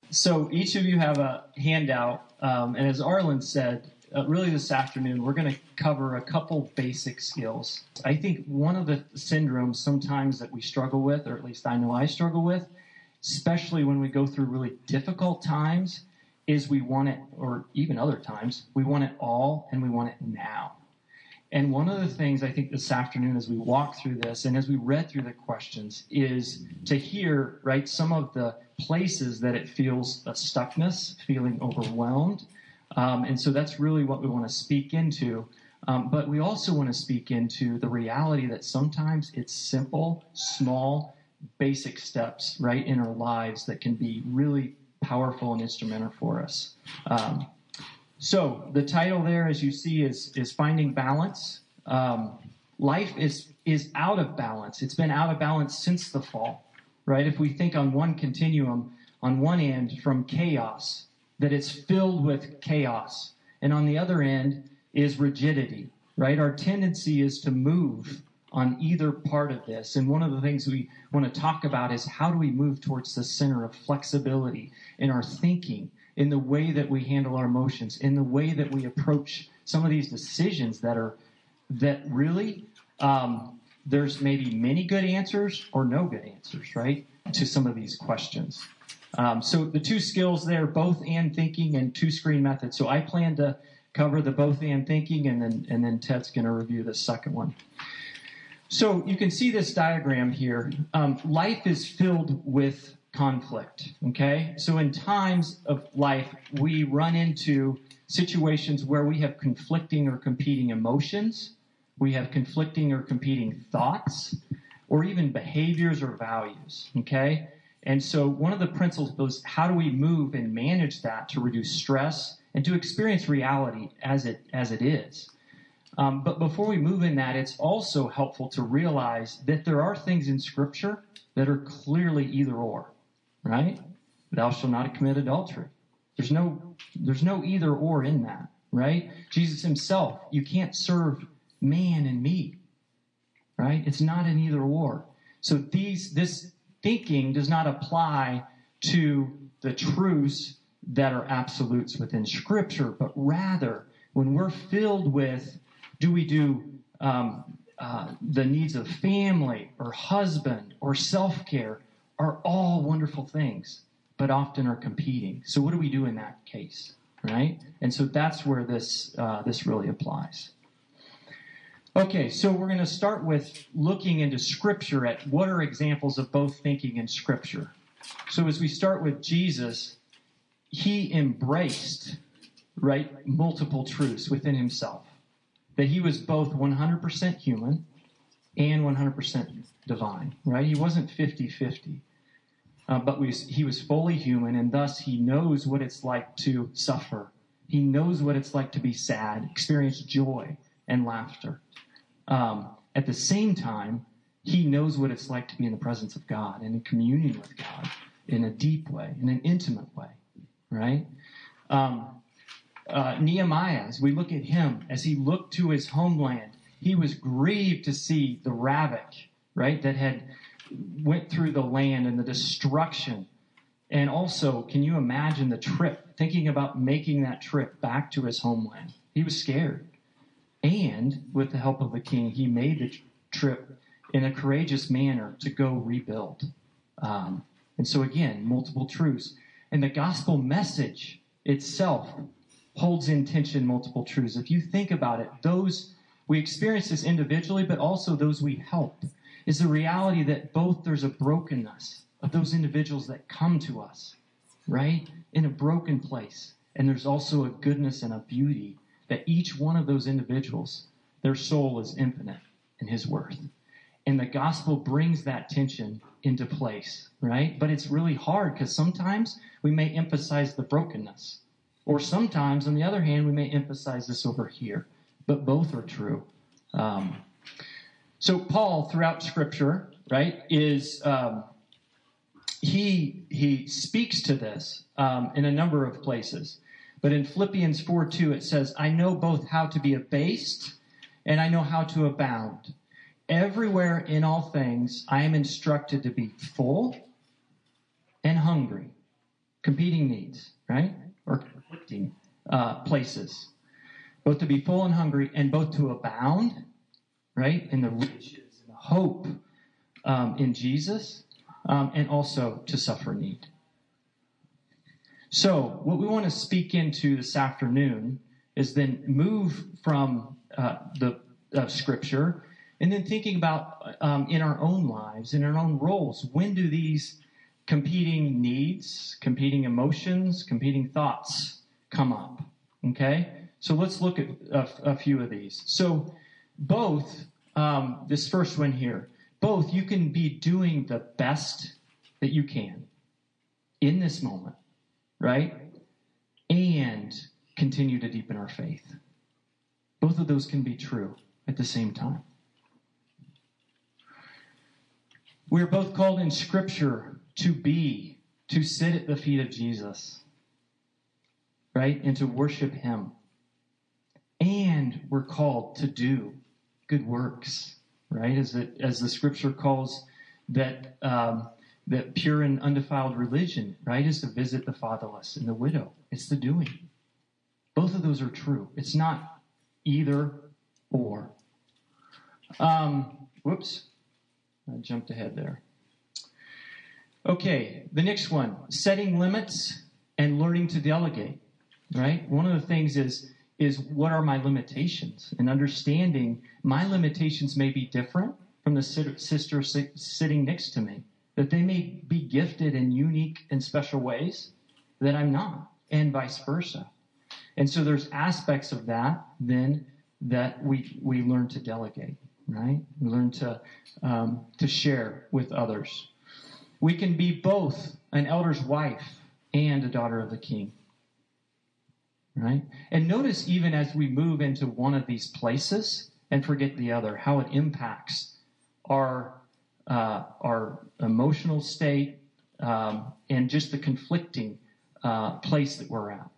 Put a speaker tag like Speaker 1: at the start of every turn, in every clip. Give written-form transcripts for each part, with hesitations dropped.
Speaker 1: So each of you have a handout, and as Arlen said, really this afternoon we're going to cover a couple basic skills. I think one of the syndromes sometimes that we struggle with, or at least I know I struggle with, especially when we go through really difficult times, is we want it, or even other times, we want it all and we want it now. And one of the things I think this afternoon as we walk through this and as we read through the questions is to hear, right, some of the places that it feels a stuckness, feeling overwhelmed. And so that's really what we want to speak into. But we also want to speak into the reality that sometimes it's simple, small, basic steps, right, in our lives that can be really powerful and instrumental for us. So the title there, as you see, is Finding Balance. Life is out of balance. It's been out of balance since the fall, right? If we think on one continuum, on one end from chaos, that it's filled with chaos. And on the other end is rigidity, right? Our tendency is to move on either part of this. And one of the things we want to talk about is how do we move towards the center of flexibility in our thinking, in the way that we handle our emotions, in the way that we approach some of these decisions that really there's maybe many good answers or no good answers, right, to some of these questions. So the two skills there, both and thinking and two-screen method. So I plan to cover the both and thinking, and then Ted's going to review the second one. So you can see this diagram here. Life is filled with conflict, okay? So in times of life, we run into situations where we have conflicting or competing emotions, we have conflicting or competing thoughts, or even behaviors or values, okay? And so one of the principles is how do we move and manage that to reduce stress and to experience reality as it is. But before we move in that, it's also helpful to realize that there are things in Scripture that are clearly either or, right? Thou shalt not commit adultery. There's no either or in that, right? Jesus himself, you can't serve man and me, right? It's not an either or. So this thinking does not apply to the truths that are absolutes within Scripture, but rather when we're filled with do we do the needs of family or husband or self-care are all wonderful things, but often are competing. So what do we do in that case, right? And so that's where this really applies. Okay, so we're going to start with looking into Scripture at what are examples of both thinking in Scripture. So as we start with Jesus, he embraced, right, multiple truths within himself. That he was both 100% human and 100% divine, right? He wasn't 50-50, but he was fully human, and thus he knows what it's like to suffer. He knows what it's like to be sad, experience joy and laughter. At the same time, he knows what it's like to be in the presence of God and in communion with God in a deep way, in an intimate way, right? Nehemiah, as we look at him, as he looked to his homeland, he was grieved to see the havoc, right, that had went through the land and the destruction. And also, can you imagine the trip, thinking about making that trip back to his homeland? He was scared. And with the help of the king, he made the trip in a courageous manner to go rebuild. And so again, multiple truths. And the gospel message itself holds in tension multiple truths. If you think about it, those we experience this individually, but also those we help, is the reality that both there's a brokenness of those individuals that come to us, right, in a broken place. And there's also a goodness and a beauty that each one of those individuals, their soul is infinite in his worth. And the gospel brings that tension into place, right? But it's really hard because sometimes we may emphasize the brokenness. Or sometimes, on the other hand, we may emphasize this over here. But both are true. So Paul, throughout Scripture, right, is he speaks to this in a number of places. But in Philippians 4:2, it says, I know both how to be abased and I know how to abound. Everywhere in all things, I am instructed to be full and hungry, competing needs, right? Or conflicting places. Both to be full and hungry, and both to abound, right? In the riches and the hope in Jesus, and also to suffer need. So what we want to speak into this afternoon is then move from the Scripture and then thinking about in our own lives, in our own roles, when do these competing needs, competing emotions, competing thoughts come up? Okay? So let's look at a few of these. So both, this first one here, both you can be doing the best that you can in this moment, right? And continue to deepen our faith. Both of those can be true at the same time. We're both called in Scripture to sit at the feet of Jesus, right? And to worship Him. And we're called to do good works, right? As the Scripture calls that pure and undefiled religion, right, is to visit the fatherless and the widow. It's the doing. Both of those are true. It's not either or. Whoops. I jumped ahead there. Okay, the next one, setting limits and learning to delegate, right? One of the things is what are my limitations? And understanding my limitations may be different from the sister sitting next to me, that they may be gifted in unique and special ways that I'm not, and vice versa. And so there's aspects of that then that we learn to delegate, right? We learn to share with others. We can be both an elder's wife and a daughter of the king, right? And notice even as we move into one of these places and forget the other, how it impacts our emotional state and just the conflicting place that we're at.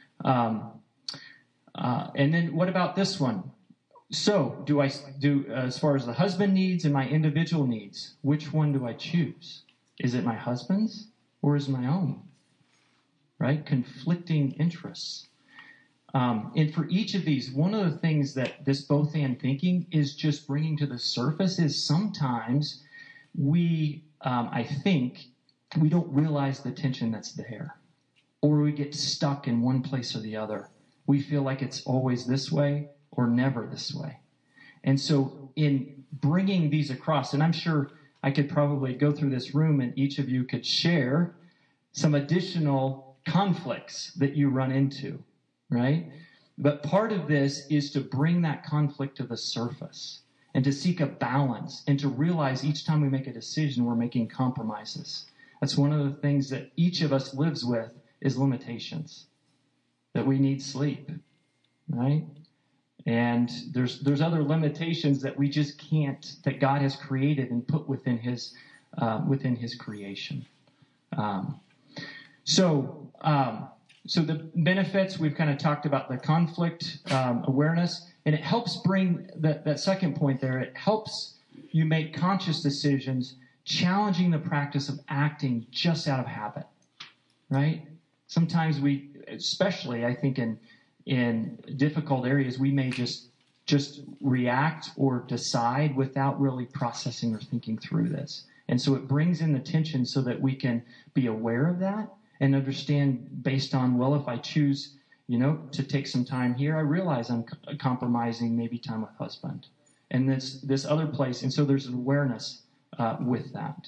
Speaker 1: And then what about this one? So do I do as far as the husband needs and my individual needs? Which one do I choose? Is it my husband's or is it my own? Right? Conflicting interests. And for each of these, one of the things that this both and thinking is just bringing to the surface is sometimes I think we don't realize the tension that's there, or we get stuck in one place or the other. We feel like it's always this way or never this way. And so in bringing these across, and I'm sure I could probably go through this room and each of you could share some additional conflicts that you run into, right? But part of this is to bring that conflict to the surface and to seek a balance and to realize each time we make a decision, we're making compromises. That's one of the things that each of us lives with is limitations, that we need sleep, right? And there's other limitations that we just can't, that God has created and put within His creation. So the benefits, we've kind of talked about the conflict awareness, and it helps bring that second point there. It helps you make conscious decisions, challenging the practice of acting just out of habit, right? Sometimes we, especially I think in difficult areas, we may just react or decide without really processing or thinking through this. And so it brings in the tension so that we can be aware of that and understand based on, well, if I choose, to take some time here, I realize I'm compromising maybe time with husband and this other place. And so there's an awareness with that.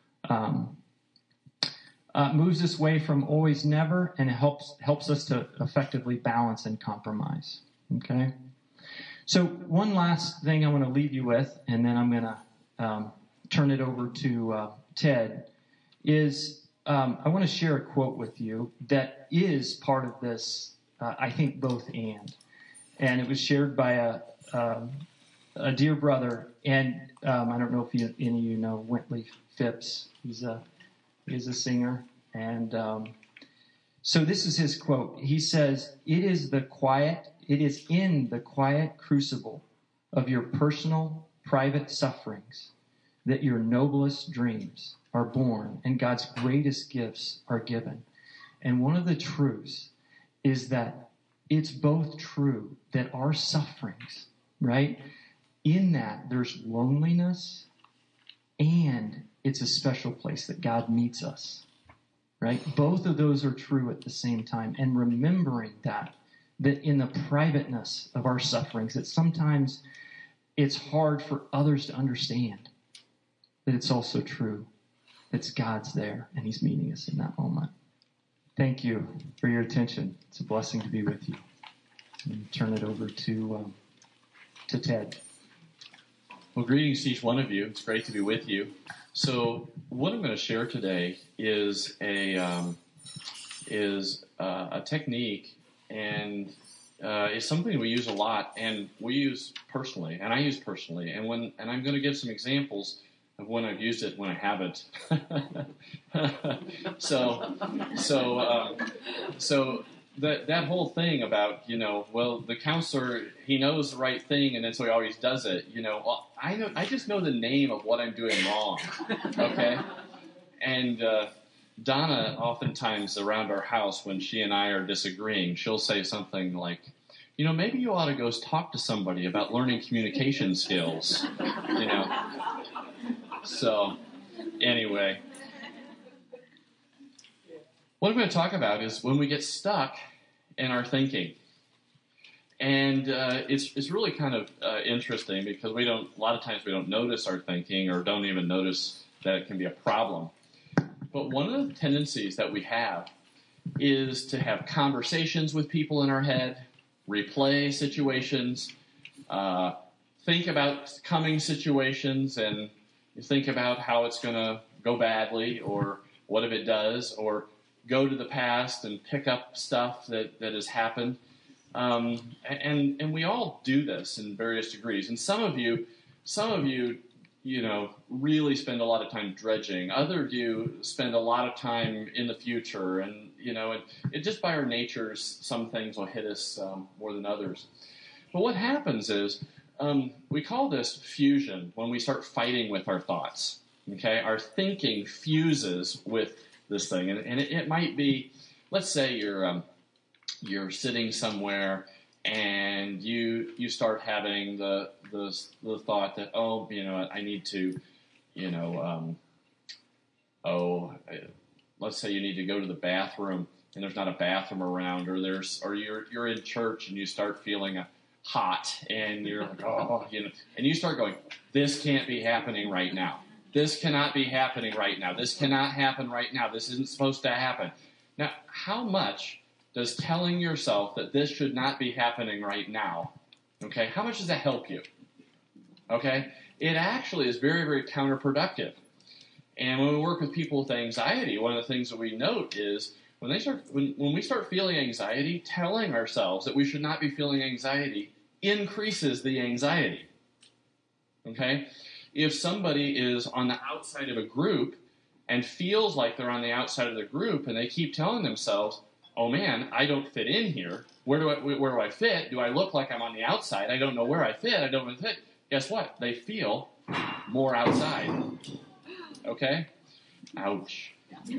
Speaker 1: Moves us away from always never, and it helps us to effectively balance and compromise. Okay? So one last thing I want to leave you with, and then I'm going to turn it over to Ted, is I want to share a quote with you that is part of this, I think, both and. And it was shared by a dear brother, and I don't know if any of you know Wintley Phipps. He's a singer. And so this is his quote. He says, it is in the quiet crucible of your personal, private sufferings that your noblest dreams are born and God's greatest gifts are given. And one of the truths is that it's both true that our sufferings, right, in that there's loneliness and it's a special place that God meets us, right? Both of those are true at the same time. And remembering that in the privateness of our sufferings, that sometimes it's hard for others to understand, that it's also true that God's there and he's meeting us in that moment. Thank you for your attention. It's a blessing to be with you. And turn it over to Ted.
Speaker 2: Well, greetings to each one of you. It's great to be with you. So, what I'm going to share today is a technique, and it's something we use a lot, and we use personally, and I use personally. And I'm going to give some examples of when I've used it, when I haven't. So that whole thing about, well, the counselor, he knows the right thing, and then so he always does it. Well, I just know the name of what I'm doing wrong. Okay, and Donna, oftentimes around our house, when she and I are disagreeing, she'll say something like, maybe you ought to go talk to somebody about learning communication skills. So, anyway, what I'm going to talk about is when we get stuck in our thinking. And it's really kind of interesting because a lot of times we don't notice our thinking or don't even notice that it can be a problem. But one of the tendencies that we have is to have conversations with people in our head, replay situations, think about coming situations, and think about how it's going to go badly, or what if it does, or go to the past and pick up stuff that has happened. And we all do this in various degrees. And some of you, really spend a lot of time dredging. Other of you spend a lot of time in the future. And, it just by our natures, some things will hit us more than others. But what happens is, we call this fusion when we start fighting with our thoughts. Okay, our thinking fuses with this thing, and it might be, let's say you're sitting somewhere and you start having the thought that, I need to, let's say you need to go to the bathroom and there's not a bathroom around, or you're in church and you start feeling hot, and you're like, and you start going, this can't be happening right now. This cannot be happening right now. This cannot happen right now. This isn't supposed to happen. Now, how much does telling yourself that this should not be happening right now, okay, how much does that help you? Okay? It actually is very, very counterproductive. And when we work with people with anxiety, one of the things that we note is when we start feeling anxiety, telling ourselves that we should not be feeling anxiety increases the anxiety. Okay? If somebody is on the outside of a group and feels like they're on the outside of the group and they keep telling themselves, oh man, I don't fit in here. Where do I fit? Do I look like I'm on the outside? I don't know where I fit. I don't know where I fit. Guess what? They feel more outside. Okay? Ouch.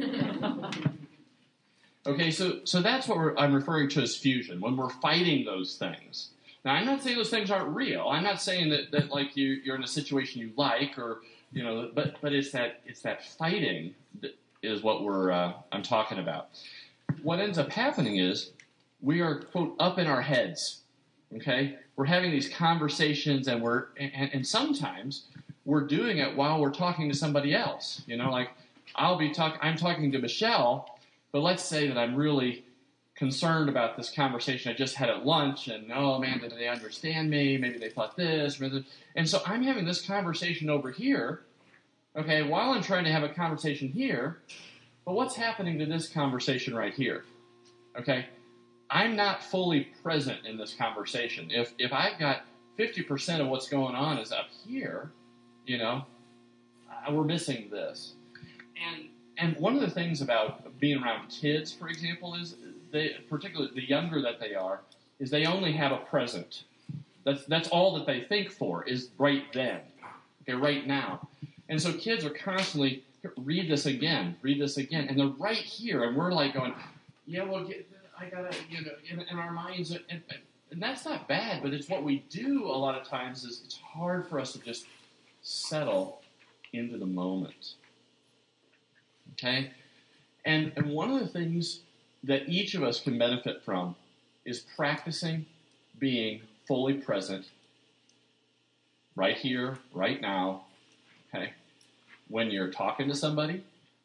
Speaker 2: Okay, so that's what I'm referring to as fusion, when we're fighting those things. Now, I'm not saying those things aren't real. I'm not saying that like you're in a situation you like, or but it's that fighting that is what I'm talking about. What ends up happening is we are, quote, up in our heads. Okay, we're having these conversations, and sometimes we're doing it while we're talking to somebody else. Like I'm talking to Michelle. But let's say that I'm really concerned about this conversation I just had at lunch, and, oh, man, did they understand me? Maybe they thought this. And so I'm having this conversation over here, okay, while I'm trying to have a conversation here, but what's happening to this conversation right here? Okay, I'm not fully present in this conversation. If I've got 50% of what's going on is up here, we're missing this. And one of the things about being around kids, for example, is particularly the younger that they are, is they only have a present. That's all that they think for is right then, okay, right now. And so kids are constantly, read this again, and they're right here, and we're like going, I gotta, in our minds, and that's not bad, but it's what we do a lot of times is it's hard for us to just settle into the moment. Okay? And one of the things that each of us can benefit from is practicing being fully present right here, right now, okay? When you're talking to somebody,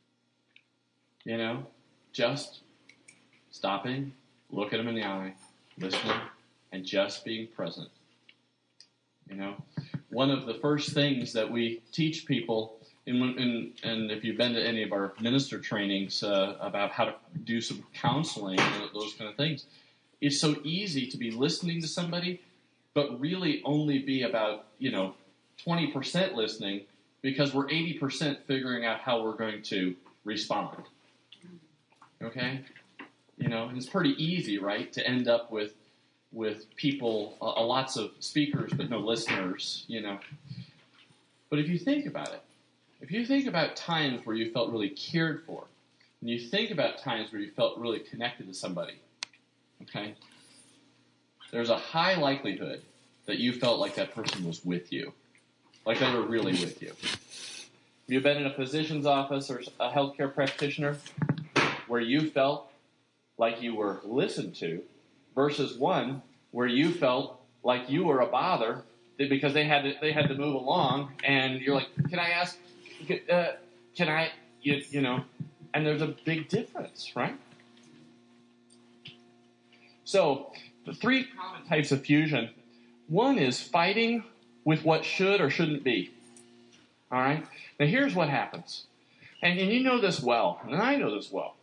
Speaker 2: just stopping, looking them in the eye, listening, and just being present. One of the first things that we teach people, and if you've been to any of our minister trainings about how to do some counseling and those kind of things, it's so easy to be listening to somebody, but really only be about 20% listening because we're 80% figuring out how we're going to respond. Okay? And it's pretty easy, right, to end up with people, lots of speakers, but no listeners, But if you think about it, if you think about times where you felt really cared for, and you think about times where you felt really connected to somebody, okay, there's a high likelihood that you felt like that person was with you, like they were really with you. Have you been in a physician's office or a healthcare practitioner where you felt like you were listened to versus one where you felt like you were a bother because they had to move along, and you're like, can I ask, can I, and there's a big difference, right? So the three common types of fusion, one is fighting with what should or shouldn't be. All right? Now here's what happens. And you know this well, and I know this well.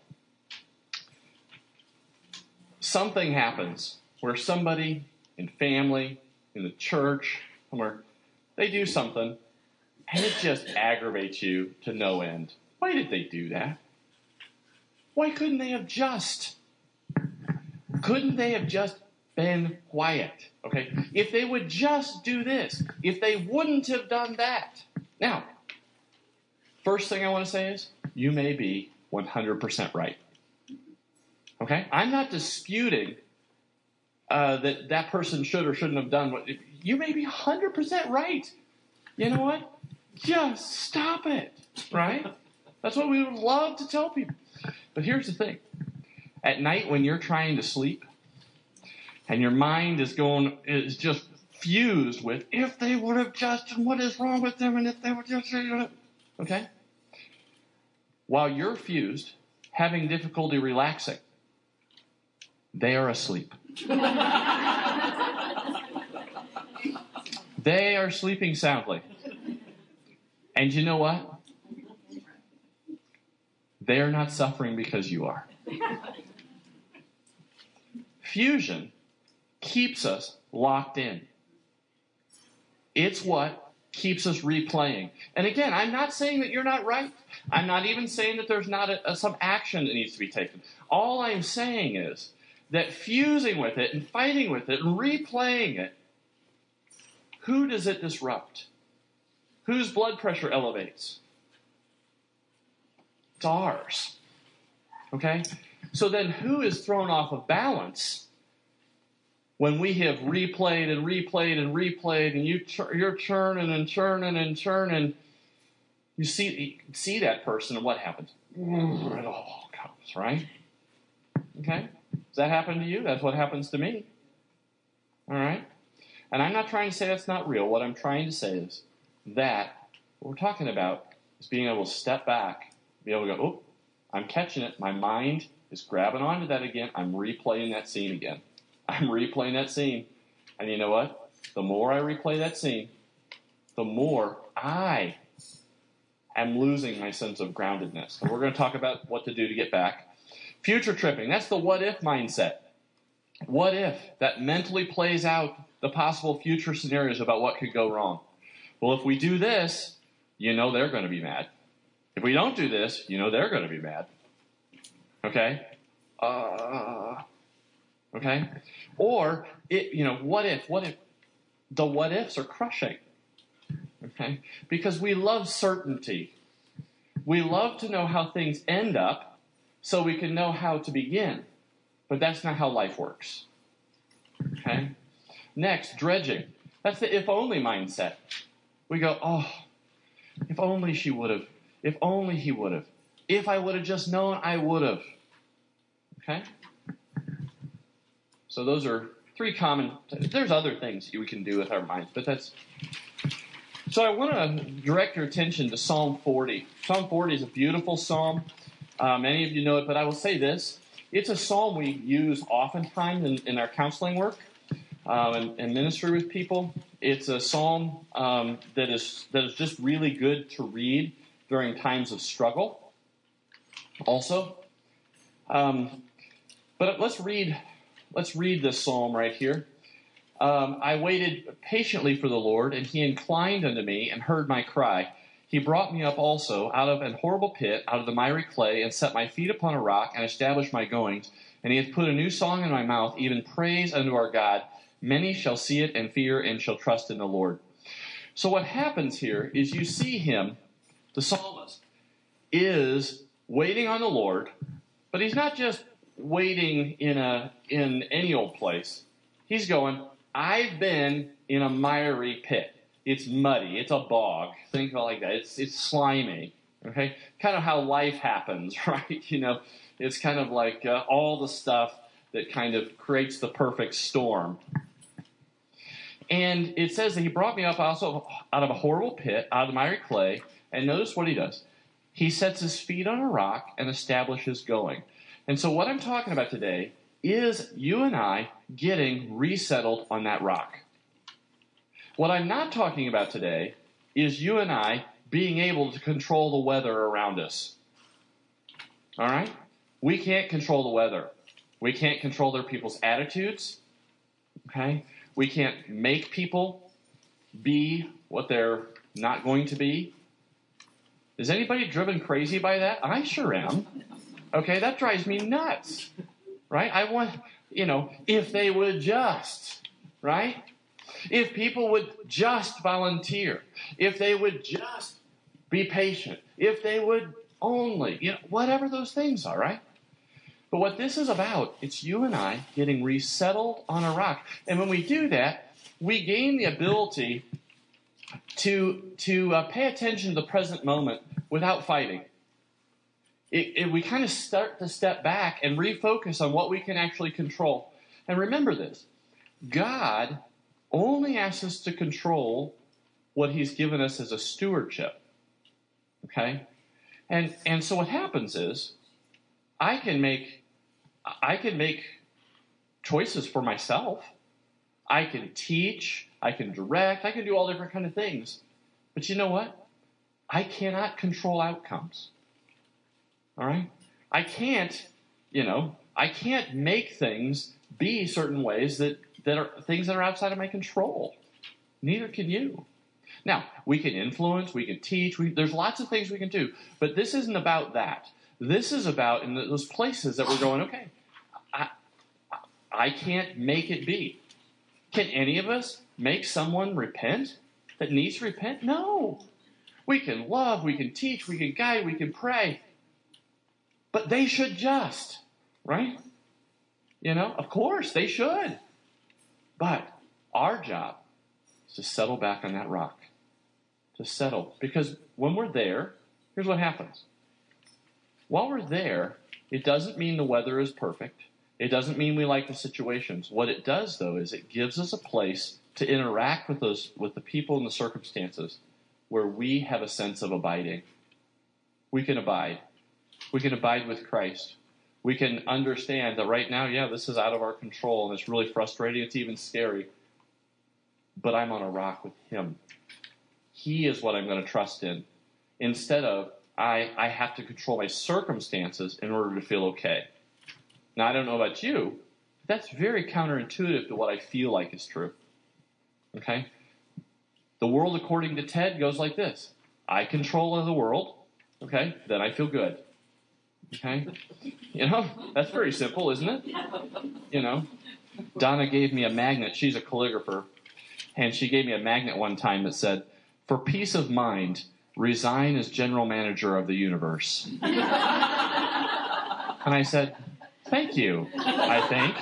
Speaker 2: Something happens where somebody in family, in the church, somewhere, they do something, and it just aggravates you to no end. Why did they do that? Why couldn't they have just been quiet? Okay? If they would just do this, if they wouldn't have done that. Now, first thing I want to say is, you may be 100% right. Okay? I'm not disputing that person should or shouldn't have done what. You may be 100% right. You know what? Just stop it. Right? That's what we would love to tell people. But here's the thing. At night when you're trying to sleep and your mind is just fused with if they would have just, and what is wrong with them, and if they would just, okay? While you're fused, having difficulty relaxing, they are asleep. They are sleeping soundly. And you know what? They are not suffering because you are. Fusion keeps us locked in. It's what keeps us replaying. And again, I'm not saying that you're not right. I'm not even saying that there's not some action that needs to be taken. All I'm saying is that fusing with it and fighting with it and replaying it, who does it disrupt? Whose blood pressure elevates? It's ours. Okay? So then who is thrown off of balance when we have replayed and replayed and replayed, and you're churning and churning and churning? You see that person, and what happens? It all comes, right? Okay? Does that happen to you? That's what happens to me. All right? And I'm not trying to say that's not real. What I'm trying to say is that what we're talking about is being able to step back, be able to go, oh, I'm catching it. My mind is grabbing onto that again. I'm replaying that scene again. I'm replaying that scene. And you know what? The more I replay that scene, the more I am losing my sense of groundedness. And we're going to talk about what to do to get back. Future tripping. That's the what-if mindset. What if? That mentally plays out the possible future scenarios about what could go wrong. Well, if we do this, you know they're going to be mad. If we don't do this, you know they're going to be mad. Okay? Okay? Or, what if? What if? The what ifs are crushing. Okay? Because we love certainty. We love to know how things end up so we can know how to begin. But that's not how life works. Okay? Next, dredging. That's the if-only mindset. We go, oh, if only she would have. If only he would have. If I would have just known, I would have. Okay? So those are three common. There's other things we can do with our minds, but that's. So I want to direct your attention to Psalm 40. Psalm 40 is a beautiful psalm. Many of you know it, but I will say this. It's a psalm we use oftentimes in our counseling work and ministry with people. It's a psalm that is just really good to read during times of struggle also. But let's read this psalm right here. I waited patiently for the Lord, and he inclined unto me and heard my cry. He brought me up also out of an horrible pit, out of the miry clay, and set my feet upon a rock, and established my goings. And he hath put a new song in my mouth, even praise unto our God. Many shall see it and fear, and shall trust in the Lord. So what happens here is you see him, the psalmist, is waiting on the Lord, but he's not just waiting in any old place. He's going, I've been in a miry pit. It's muddy. It's a bog. Think about it like that. It's slimy. Okay, kind of how life happens, right? It's kind of like all the stuff that kind of creates the perfect storm. And it says that he brought me up also out of a horrible pit, out of the miry clay. And notice what he does. He sets his feet on a rock and establishes going. And so what I'm talking about today is you and I getting resettled on that rock. What I'm not talking about today is you and I being able to control the weather around us. All right? We can't control the weather. We can't control their people's attitudes. Okay? We can't make people be what they're not going to be. Is anybody driven crazy by that? I sure am. Okay, that drives me nuts. Right? I want, if they would just, right? If people would just volunteer, if they would just be patient, if they would only, whatever those things are, right? But what this is about, it's you and I getting resettled on a rock. And when we do that, we gain the ability to pay attention to the present moment without fighting. We kind of start to step back and refocus on what we can actually control. And remember this, God only asks us to control what he's given us as a stewardship. Okay? And so what happens is I can make choices for myself. I can teach, I can direct, I can do all different kind of things. But you know what? I cannot control outcomes. All right? I can't make things be certain ways that are things that are outside of my control. Neither can you. Now, we can influence, we can teach, there's lots of things we can do, but this isn't about that. This is about in those places that we're going, okay, I can't make it be. Can any of us make someone repent that needs to repent? No. We can love, we can teach, we can guide, we can pray. But they should just, right? Of course, they should. But our job is to settle back on that rock. To settle. Because when we're there, here's what happens. While we're there, it doesn't mean the weather is perfect. It doesn't mean we like the situations. What it does, though, is it gives us a place to interact with the people and the circumstances where we have a sense of abiding. We can abide. We can abide with Christ. We can understand that right now, this is out of our control, and it's really frustrating. It's even scary. But I'm on a rock with him. He is what I'm going to trust in. Instead of, I have to control my circumstances in order to feel okay. Now, I don't know about you, but that's very counterintuitive to what I feel like is true. Okay? The world, according to Ted, goes like this. I control the world. Okay? Then I feel good. Okay? That's very simple, isn't it? Donna gave me a magnet. She's a calligrapher. And she gave me a magnet one time that said, for peace of mind, resign as general manager of the universe. And I said, Thank you, I think.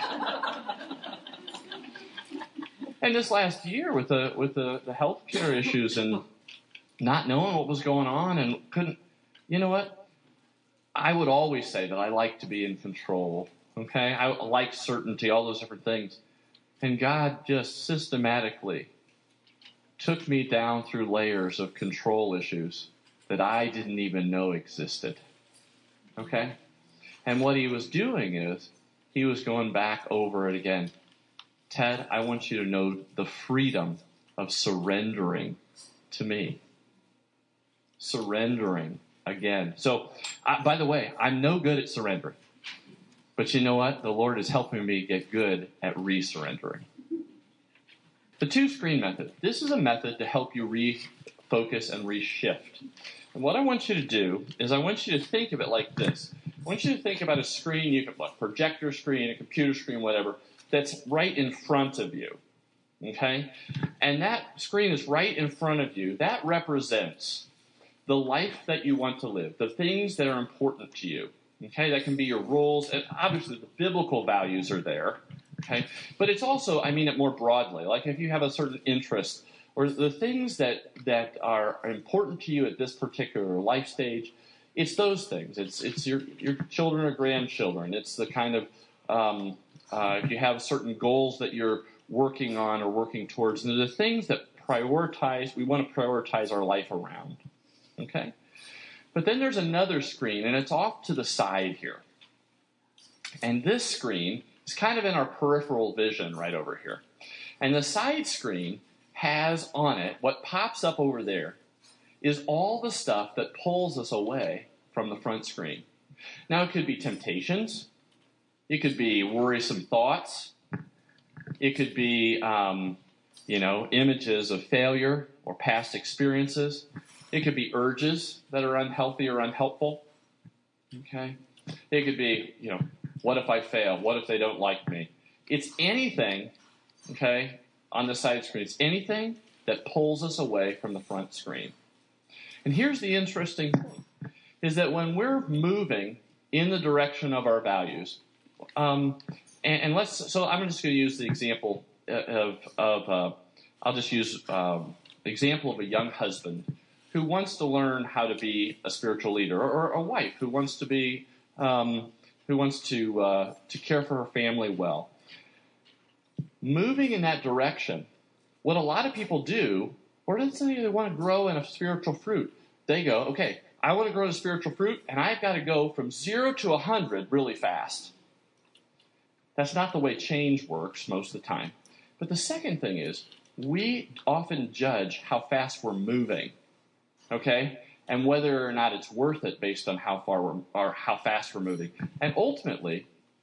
Speaker 2: And this last year with the healthcare issues and not knowing what was going on and couldn't, you know what? I would always say that I like to be in control. Okay? I like certainty, all those different things. And God just systematically took me down through layers of control issues that I didn't even know existed. Okay? And what he was doing is he was going back over it again. Ted, I want you to know the freedom of surrendering to me. Surrendering again. So, by the way, I'm no good at surrendering. But you know what? The Lord is helping me get good at resurrendering. The two-screen method. This is a method to help you refocus and reshift. And what I want you to do is I want you to think of it like this. I want you to think about a screen, you can a projector screen, a computer screen, whatever, that's right in front of you. Okay? And that screen is right in front of you. That represents the life that you want to live, the things that are important to you. Okay? That can be your roles, and obviously the biblical values are there. Okay? But it's also, I mean it more broadly, like if you have a certain interest or the things that are important to you at this particular life stage, it's those things. It's your children or grandchildren. It's the kind of, if you have certain goals that you're working on or working towards, and they're the things that we want to prioritize our life around. Okay? But then there's another screen, and it's off to the side here. And this screen is kind of in our peripheral vision right over here. And the side screen has on it, what pops up over there, is all the stuff that pulls us away from the front screen. Now, it could be temptations. It could be worrisome thoughts. It could be, images of failure or past experiences. It could be urges that are unhealthy or unhelpful. Okay? It could be, what if I fail? What if they don't like me? It's anything, okay, on the side screen. It's anything that pulls us away from the front screen. And here's the interesting thing, is that when we're moving in the direction of our values, so I'm just going to use the example I'll just use the example of a young husband who wants to learn how to be a spiritual leader, or a wife who wants to be, who wants to care for her family well. Moving in that direction, what a lot of people do, or let's say they want to grow in a spiritual fruit, they go, okay, I want to grow in a spiritual fruit, and I've got to go from 0 to 100 really fast. That's not the way change works most of the time. But the second thing is, we often judge how fast we're moving, okay, and whether or not it's worth it based on how fast we're moving. And ultimately,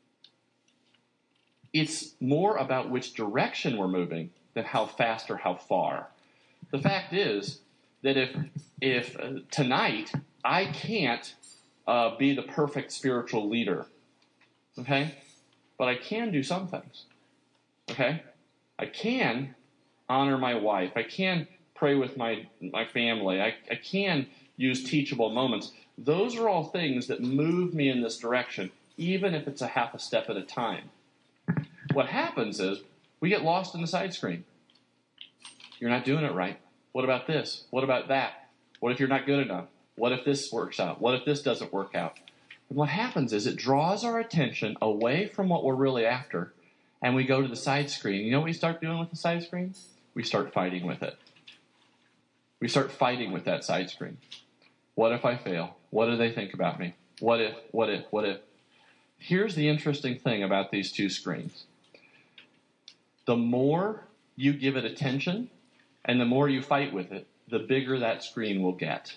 Speaker 2: it's more about which direction we're moving than how fast or how far. The fact is that if tonight I can't be the perfect spiritual leader, okay, but I can do some things, okay? I can honor my wife. I can pray with my family. I can use teachable moments. Those are all things that move me in this direction, even if it's a half a step at a time. What happens is we get lost in the side screen. You're not doing it right. What about this? What about that? What if you're not good enough? What if this works out? What if this doesn't work out? And what happens is it draws our attention away from what we're really after, and we go to the side screen. You know what we start doing with the side screen? We start fighting with it. We start fighting with that side screen. What if I fail? What do they think about me? What if, what if, what if? Here's the interesting thing about these two screens. The more you give it attention and the more you fight with it, the bigger that screen will get.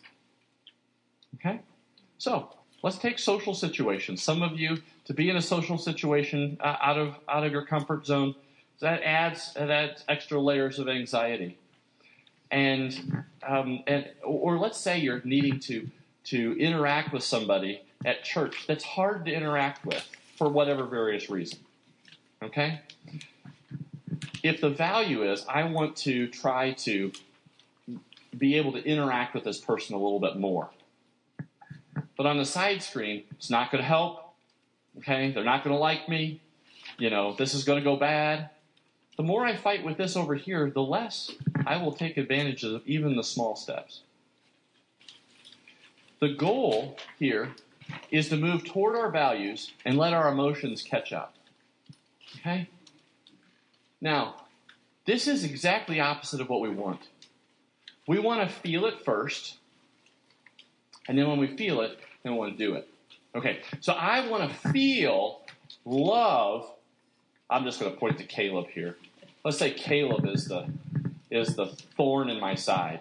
Speaker 2: Okay? So, let's take social situations. Some of you, to be in a social situation out of your comfort zone, that adds extra layers of anxiety. Or let's say you're needing to interact with somebody at church that's hard to interact with for whatever various reason. Okay? If the value is, I want to try to be able to interact with this person a little bit more. But on the side screen, it's not going to help. Okay? They're not going to like me. This is going to go bad. The more I fight with this over here, the less I will take advantage of even the small steps. The goal here is to move toward our values and let our emotions catch up. Okay? Now, this is exactly opposite of what we want. We want to feel it first, and then when we feel it, then we want to do it. Okay, so I want to feel love. I'm just going to point to Caleb here. Let's say Caleb is the thorn in my side.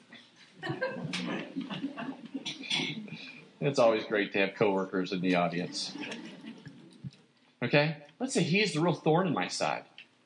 Speaker 2: It's always great to have coworkers in the audience. Okay? Let's say he's the real thorn in my side.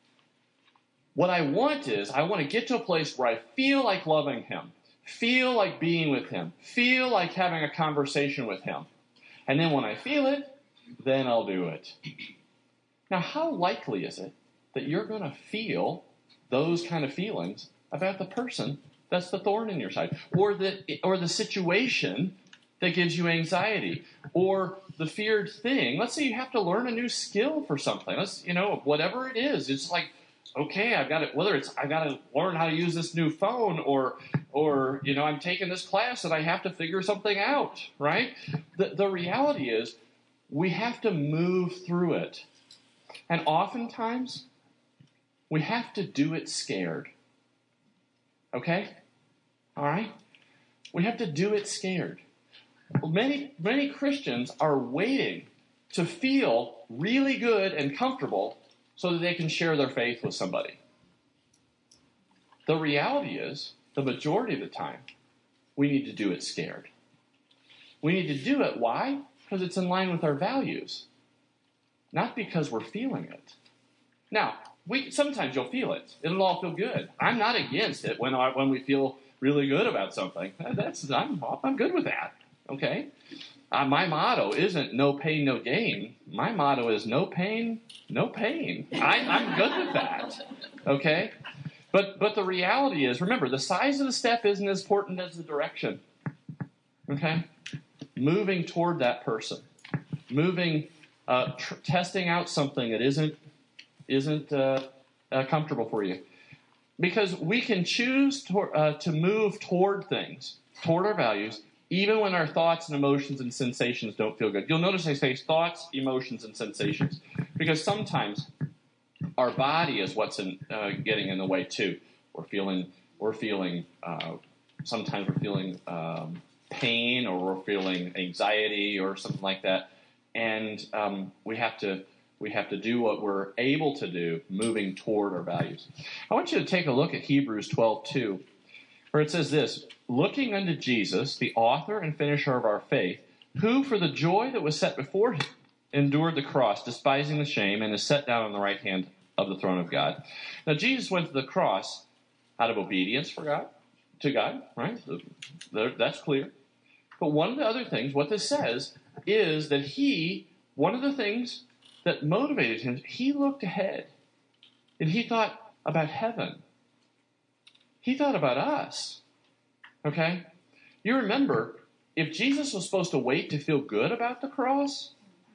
Speaker 2: What I want is, I want to get to a place where I feel like loving him, feel like being with him, feel like having a conversation with him. And then when I feel it, then I'll do it. Now, how likely is it that you're going to feel those kind of feelings about the person that's the thorn in your side, or the situation that gives you anxiety, or the feared thing? Let's say you have to learn a new skill for something. Whatever it is, it's like, okay, I got to learn how to use this new phone, or I'm taking this class and I have to figure something out, right? The reality is we have to move through it. And oftentimes we have to do it scared. Okay? All right? We have to do it scared. Many Christians are waiting to feel really good and comfortable so that they can share their faith with somebody. The reality is, the majority of the time, we need to do it scared. We need to do it. Why? Because it's in line with our values, not because we're feeling it. Now, sometimes you'll feel it. It'll all feel good. I'm not against it when we feel really good about something. I'm good with that. Okay? My motto isn't no pain, no gain. My motto is no pain, no pain. I'm good with that. Okay? But the reality is, remember, the size of the step isn't as important as the direction. Okay? Moving toward that person. Moving, testing out something that isn't comfortable for you. Because we can choose to move toward things, toward our values, even when our thoughts and emotions and sensations don't feel good. You'll notice I say thoughts, emotions, and sensations. Because sometimes our body is what's getting in the way too. Sometimes we're feeling pain, or we're feeling anxiety or something like that. And we have to do what we're able to do, moving toward our values. I want you to take a look at Hebrews 12:2, where it says this: looking unto Jesus, the author and finisher of our faith, who for the joy that was set before him endured the cross, despising the shame, and is set down on the right hand of the throne of God. Now, Jesus went to the cross out of obedience to God, right? That's clear. But one of the other things, what this says, is that one of the things that motivated him, he looked ahead, and he thought about heaven. He thought about us. Okay? You remember, if Jesus was supposed to wait to feel good about the cross,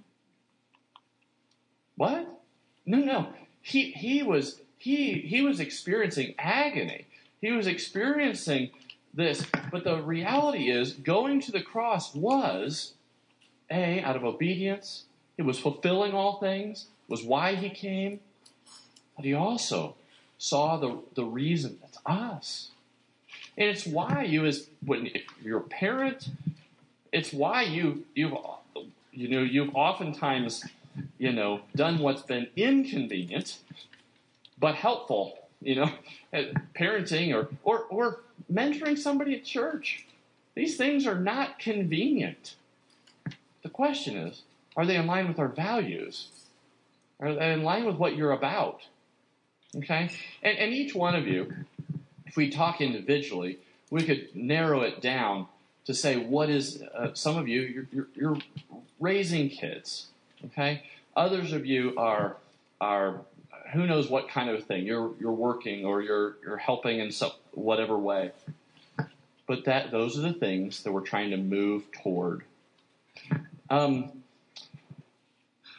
Speaker 2: what? No. He was experiencing agony. He was experiencing this. But the reality is, going to the cross was, out of obedience. It was fulfilling all things, was why he came. But he also saw the reason. That's us. And it's why if you're a parent, it's why you've oftentimes, done what's been inconvenient, but helpful, parenting or mentoring somebody at church. These things are not convenient. The question is, are they in line with our values? Are they in line with what you're about? Okay? And each one of you, if we talk individually, we could narrow it down to say what is, some of you, you're raising kids. Okay? Others of you are who knows what kind of thing. You're working, or you're helping in some whatever way. But those are the things that we're trying to move toward.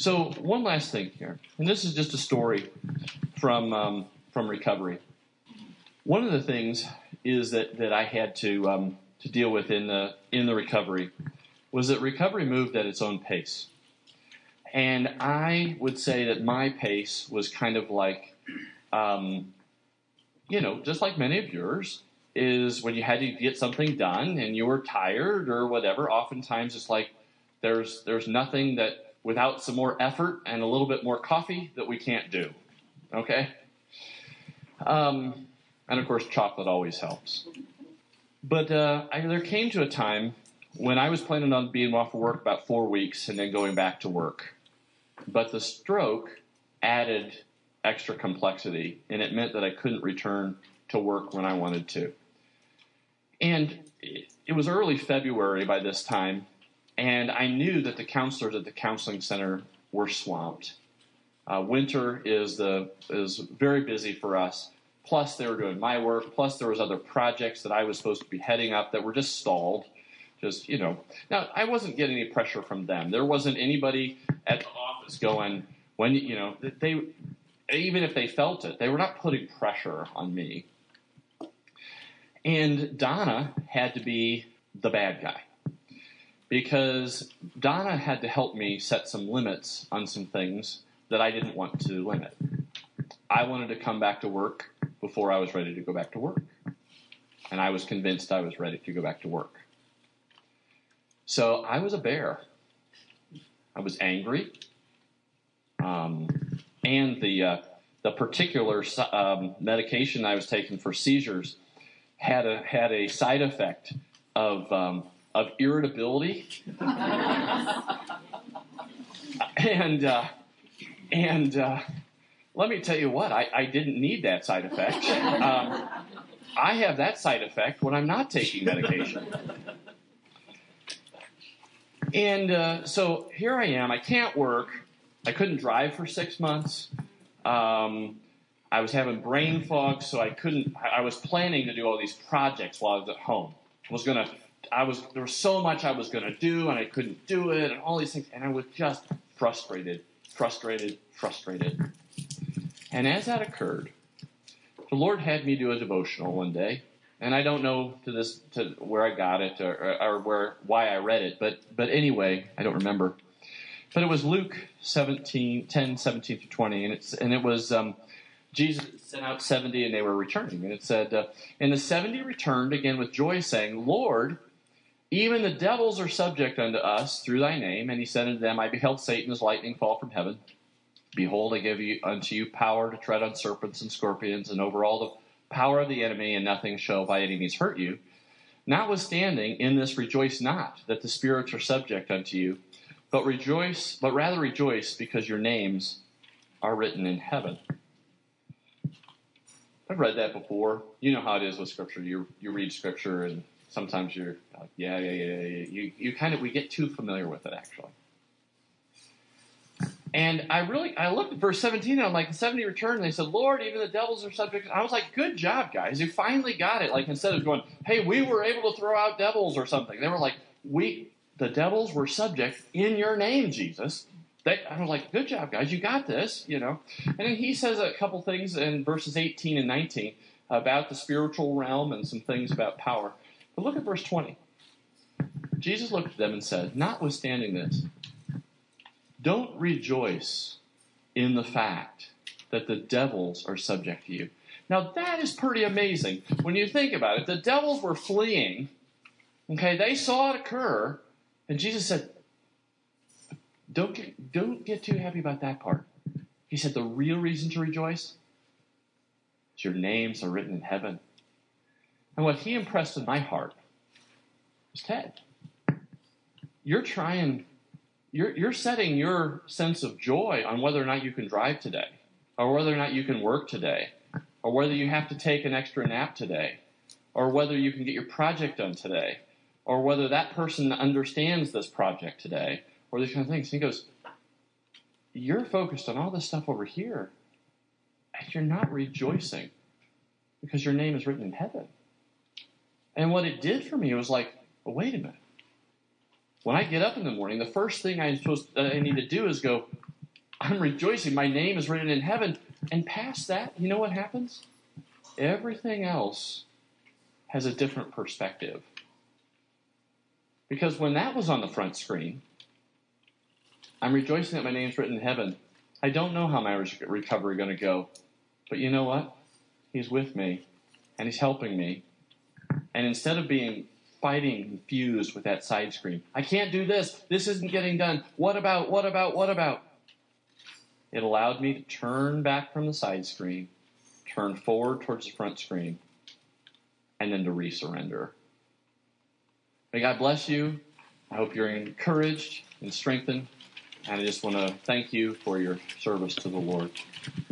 Speaker 2: So one last thing here, and this is just a story from recovery. One of the things is that I had to deal with in the recovery was that recovery moved at its own pace. And I would say that my pace was kind of like, just like many of yours, is when you had to get something done and you were tired or whatever, oftentimes it's like there's nothing that without some more effort and a little bit more coffee that we can't do. Okay? And of course, chocolate always helps. But there came to a time when I was planning on being off of work about 4 weeks and then going back to work. But the stroke added extra complexity, and it meant that I couldn't return to work when I wanted to. And it was early February by this time, and I knew that the counselors at the counseling center were swamped. Winter is very busy for us. Plus, they were doing my work. Plus, there was other projects that I was supposed to be heading up that were just stalled. Now, I wasn't getting any pressure from them. There wasn't anybody at the office going, they, even if they felt it, they were not putting pressure on me. And Donna had to be the bad guy because Donna had to help me set some limits on some things that I didn't want to limit. I wanted to come back to work before I was ready to go back to work. And I was convinced I was ready to go back to work. So I was a bear. I was angry. And the particular medication I was taking for seizures had a side effect of irritability. and let me tell you what, I didn't need that side effect. I have that side effect when I'm not taking medication. And so here I am. I can't work. I couldn't drive for 6 months. I was having brain fog, so I was planning to do all these projects while I was at home. There was so much I was going to do, and I couldn't do it, and all these things. And I was just frustrated. And as that occurred, the Lord had me do a devotional one day. And I don't know to where I got it or why I read it, but anyway, I don't remember. But it was Luke 10:17-20, and it was Jesus sent out 70, and they were returning. And it said, and the 70 returned again with joy, saying, Lord, even the devils are subject unto us through thy name. And he said unto them, I beheld Satan as lightning fall from heaven. Behold, I give unto you power to tread on serpents and scorpions, and over all the power of the enemy, and nothing shall by any means hurt you. Notwithstanding, in this rejoice not, that the spirits are subject unto you, but rather rejoice, because your names are written in heaven. I've read that before. You know how it is with Scripture. You read Scripture, and sometimes you're like, yeah. We get too familiar with it, actually. And I looked at verse 17, and I'm like, the 70 returned, and they said, Lord, even the devils are subject. I was like, good job, guys. You finally got it. Like, instead of going, hey, we were able to throw out devils or something. They were like, the devils were subject in your name, Jesus. I was like, good job, guys. You got this, And then he says a couple things in verses 18 and 19 about the spiritual realm and some things about power. But look at verse 20. Jesus looked at them and said, notwithstanding this, don't rejoice in the fact that the devils are subject to you. Now, that is pretty amazing. When you think about it, the devils were fleeing. Okay, they saw it occur. And Jesus said, don't get too happy about that part. He said the real reason to rejoice is your names are written in heaven. And what he impressed in my heart was, Ted, you're setting your sense of joy on whether or not you can drive today, or whether or not you can work today, or whether you have to take an extra nap today, or whether you can get your project done today, or whether that person understands this project today, or these kind of things. And he goes, you're focused on all this stuff over here, and you're not rejoicing because your name is written in heaven. And what it did for me was like, well, wait a minute. When I get up in the morning, the first thing I need to do is go, I'm rejoicing. My name is written in heaven. And past that, you know what happens? Everything else has a different perspective. Because when that was on the front screen, I'm rejoicing that my name's written in heaven. I don't know how my recovery is going to go. But you know what? He's with me, and he's helping me. And instead of being fighting and fused with that side screen, I can't do this. This isn't getting done. What about? It allowed me to turn back from the side screen, turn forward towards the front screen, and then to resurrender. May God bless you. I hope you're encouraged and strengthened. And I just want to thank you for your service to the Lord.